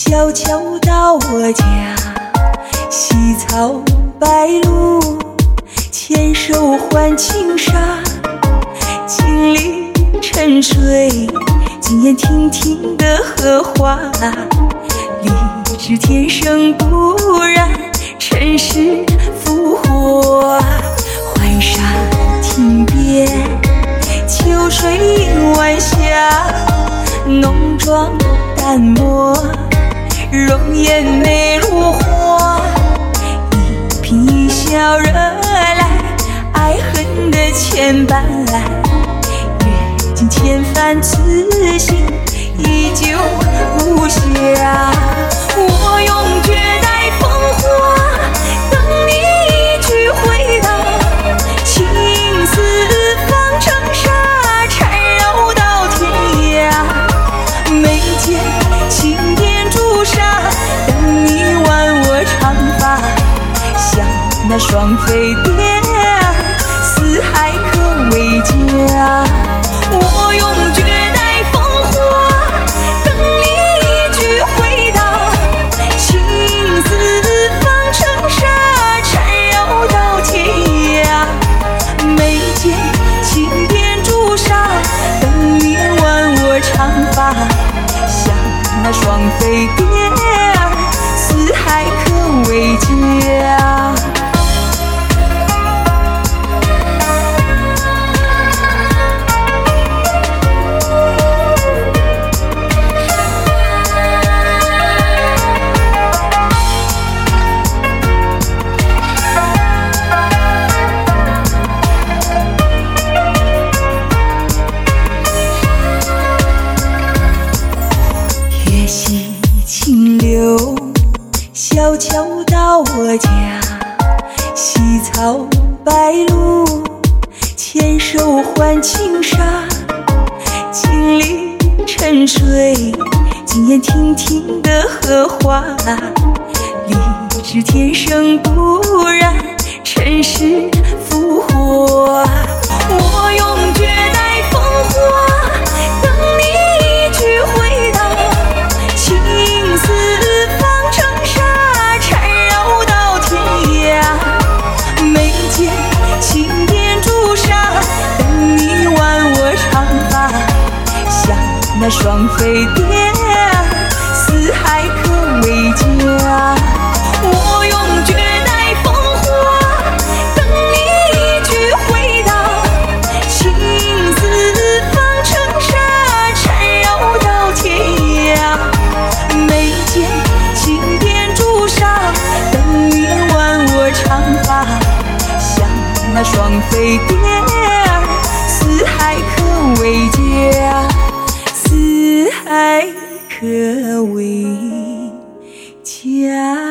小桥到我家，西草白鹭，牵手换轻纱，金陵沉睡，今夜亭亭的荷花，荔枝天生不染尘世浮华。浣纱亭边，秋水映晚霞，浓妆淡抹，容颜美如画。一颦一笑惹来爱恨的牵绊，阅尽千帆此心依旧无瑕。我用绝代风华等你一句回答，情丝方成沙，缠绕到天涯。眉间轻点朱砂，等你挽我长发，像那双飞蝶儿，四海可为家。我用绝代风华等你一句回答，情丝方成沙，缠绕到天涯。眉间轻点朱砂，等你挽我长发，像那双飞蝶儿，四海可为家。月溪清流，小桥到我家，西草白鹭，牵手换轻纱，金陵沉睡，今夜亭亭的荷花，荔枝天生不染尘世浮华。我用绝代风华等你一句回答，情丝方成沙，缠绕到天涯。眉间轻点朱砂，等你挽我长发，像那双飞蝶儿，四海可为家。我用绝代风华等你一句回答，情丝方成沙，缠绕到天涯。眉间轻点朱砂，等你挽我长发，像那双飞蝶儿，四海可为家，四海可为家。